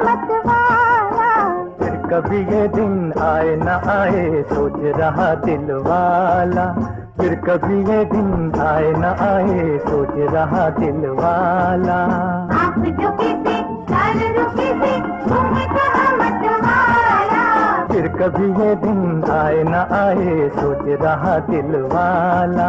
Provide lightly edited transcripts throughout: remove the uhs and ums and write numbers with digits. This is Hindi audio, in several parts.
मत वाला। फिर कभी ये दिन आए न आए सोच रहा दिल वाला। फिर कभी ये दिन आए न आए सोच रहा दिल वाला। आप झुके थे चाल रुके थे घूमे कहाँ मत वाला। फिर कभी ये दिन आए न आए सोच रहा दिल वाला।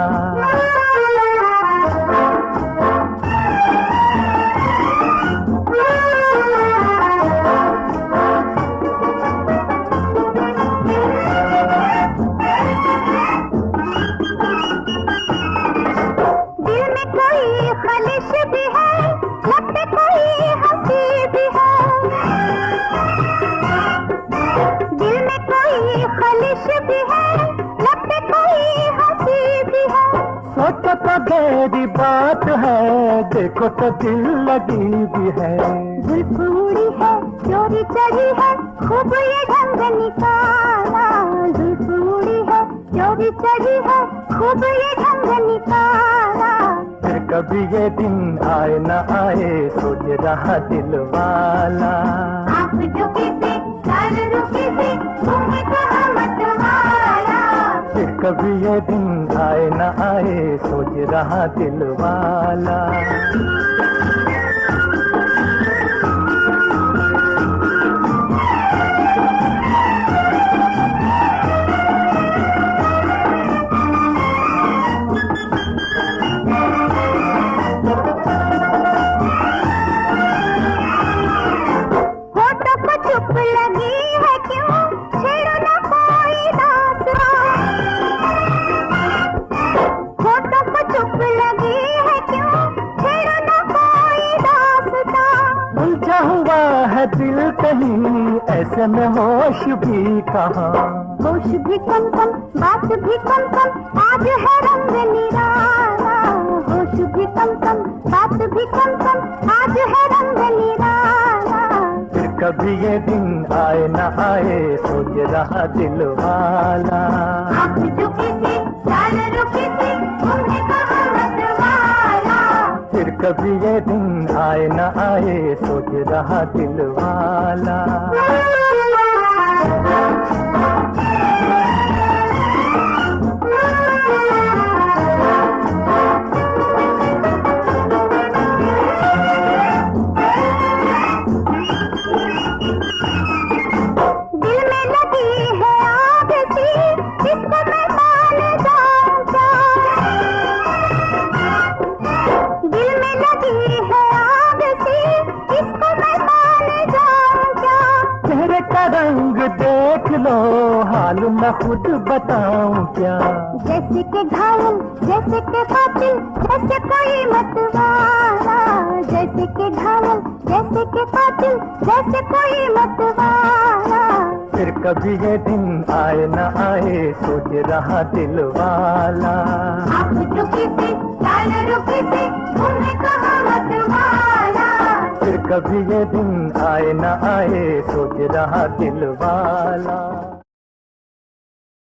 सोचो तो गहरी बात है देखो तो दिल लगी भी है। जुल्फ उड़ी है चोरी चढ़ी है खूब ये ढंग निकाला। जुल्फ उड़ी है चोरी चढ़ी है खूब ये ढंग निकाला। फिर कभी ये दिन आए न आए सोच रहा दिल वाला। आप झुके थे चाल रुके थे घूमे कहाँ मत वाला। फिर कभी ये दिन आए न आए सोच रहा दिल वाला। होठों को चुप लगी है क्यों छेड़ो ना कोई दास्तां। होठों को चुप लगी है क्यों छेड़ो ना कोई दास्तां। उलझा हुआ है दिल कहीं ऐसे में होश भी कहाँ। होश भी कम कम बात भी कम कम आज है रंग निराला। होश भी कम कम बात भी कम कम आज है रंग निराला। फिर कभी ये दिन आए न आए सोच रहा दिल वाला। आप झुके थे चाल रुके थे घूमे कहाँ मत वाला। फिर कभी ये दिन आए न आए सोच रहा दिल वाला। दिल में लगी है आग सी इसको मैं मान जाऊं क्या। दिल में लगी है आग सी इसको मैं मान जाऊं क्या। चेहरे का रंग देख लो हाल मैं खुद बताऊं क्या। जैसे के घायल जैसे के कातिल जैसे कोई मत वाला। जैसे के घायल जैसे के कातिल जैसे कोई मत वाला। फिर कभी ये दिन आए न आए सोच रहा दिल वाला। आप झुके थे चाल रुके थे घूमे कहाँ मत वाला। फिर कभी ये दिन आए न आए सोच रहा दिल वाला।